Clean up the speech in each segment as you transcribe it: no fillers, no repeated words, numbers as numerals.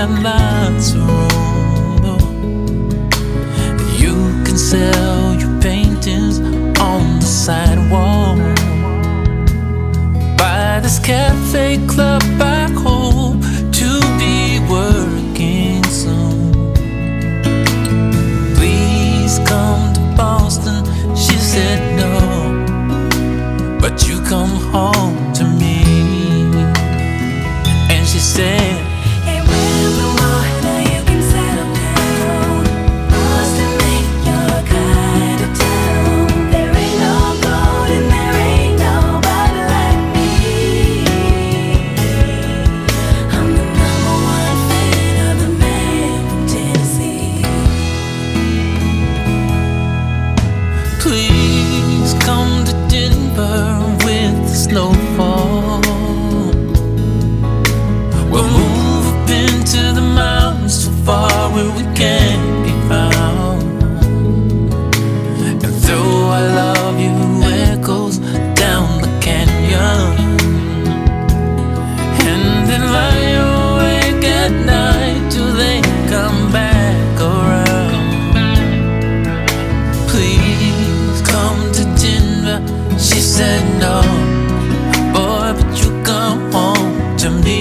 got lots of room. You can sell your paintings on the sidewalk. By this cafe club, I hope to be working soon. Please come to Boston, she said no, but you come home to me. And she said, hey, Wilmore, now you can settle down. Boston ain't your kind of town. There ain't no gold and there ain't nobody like me. I'm the #1 fan of the man from Tennessee. please come to Denver with the snowfall. We'll move up into the mountains so far where we can't be found. And though I love you echoes down the canyon, and then lie awake at night till they come back around. Please come to Denver, she said no, boy, but you come home to me.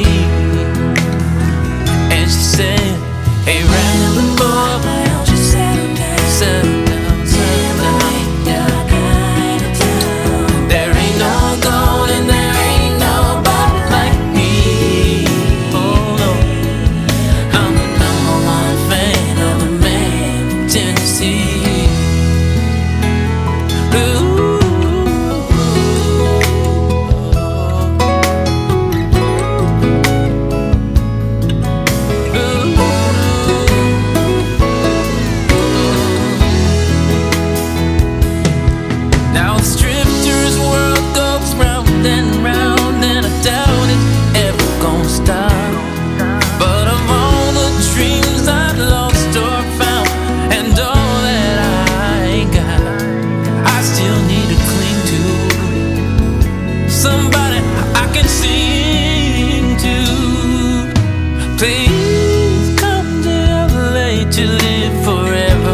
And she said, hey, rambling boy, Why don't you settle down? settle down, settle down. Ain't your kind of town. There ain't no gold and there ain't nobody like me. Oh no, I'm the #1 fan of the man from Tennessee. Now this drifter's world goes round and round, and I doubt it's ever gonna stop. But of all the dreams I've lost or found, and all that I got, I still need to cling to somebody I can sing to. Please come to LA to live forever.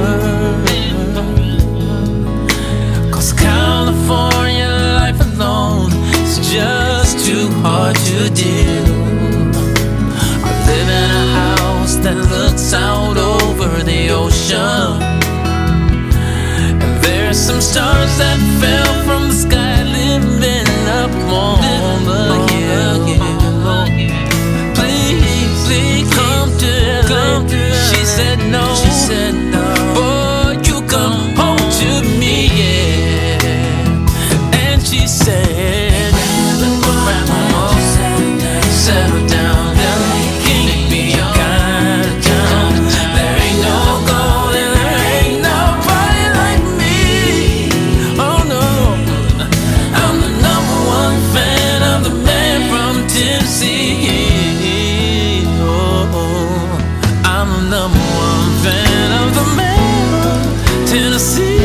Cause California life alone is just too hard to do. I live in a house that looks out over the ocean, and there's some stars that fell from the sky living up on the hill. Please, please come to LA. She said no, she said no, boy, you come home to me, yeah. And she said, settle down, can't be your kind of town. There ain't no gold and there ain't nobody like me. Oh no, I'm the #1 fan of the man from Tennessee. Oh, I'm the #1 fan of the man from Tennessee.